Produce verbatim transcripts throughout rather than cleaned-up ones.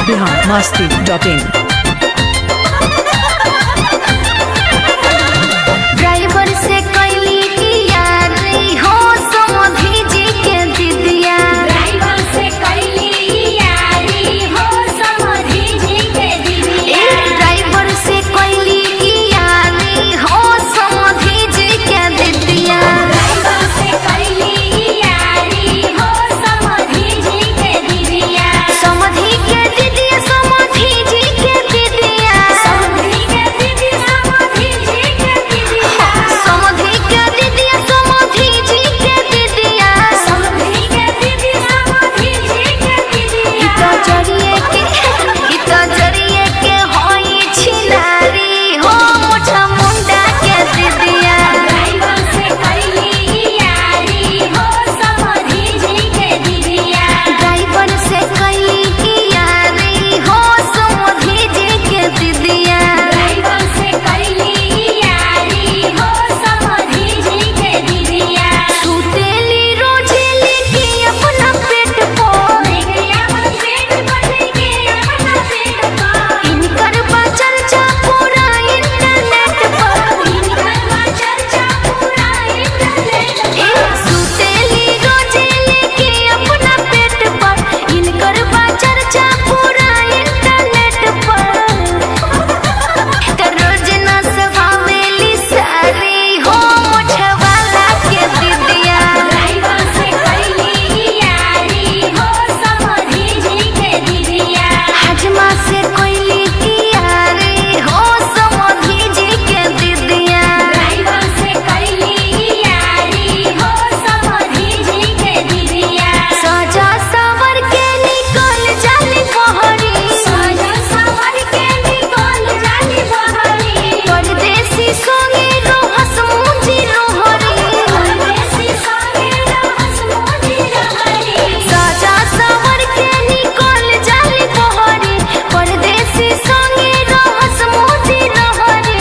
Bihar Masti dot in. Driver से कैली की यारी हो समधी जी के दीदिया। ड्राइवर से कैली यारी हो समधी जी के दीदिया। ड्राइवर से कैली की यारी हो समधी जी के दीदिया। ड्राइवर से कैली यारी हो समधी जी के दीदिया। समधी के दीदिया समधी जी के दीदिया। समधी के दीदी समधी जी के दीदिया। समधी के दीदिया समधी जी के दीदिया। समधी के दीदी समधी जी के दीदिया। इता जरिए के इता जरिए के होई छिनारी हो मोछा मुंडा के दीदिया। ड्राइवर से कैली यारी हो समधी जी के दीदिया। ड्राइवर से कैली की यारी हो समधी जी के दीदिया। ड्राइवर से कैली यारी हो समधी जी के दीदिया। सुतेली रोजेली की अपना पेट पर। लेके अपन पेट पर लेके अपना पेट पर। इनकर बा चर्चा पूरा इंटरनेट पर। इनकर बा चर्चा पूरा इंटरनेट ए पर। सुतेली रोजेली की अपना पेट पर। इनकर बा चर्चा पूरा इंटरनेट पर। त रोज ना सभावेली सारी हो मोछवाला के दीदिया। ड्राइवर से कैली यारी हो समधी जी के दीदिया। हजमा से कोयली की यारी हो समधी जी के दीदिया। ड्राइवर से कैली यारी हो समधी जी के दीदिया। सजा सवर के निकल जाली बहरी। सजा सवर के निकल जाली बहरी। परदेसी संगे रहस मुंजी लोहरी। परदेसी संगे रहस मुंजी लोहरी। सजा सवर के निकल जाली बहरी। परदेसी संगे रहस मुंजी लोहरी।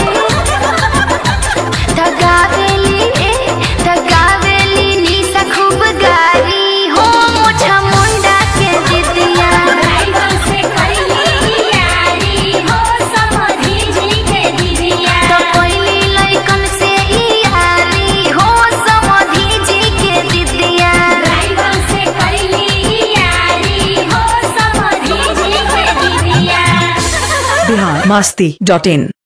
दगावेली ए दगावेली निशा खूब गारी हो मोछा मुंडा के दीदिया। ड्राइवर से कैली यारी हो समधी जी के दीदिया। तो कोयली लइकन से ई यारी हो समधी जी के दीदिया। ड्राइवर से कैली यारी हो समधी जी के दीदिया। बिहार मस्ती डॉट इन।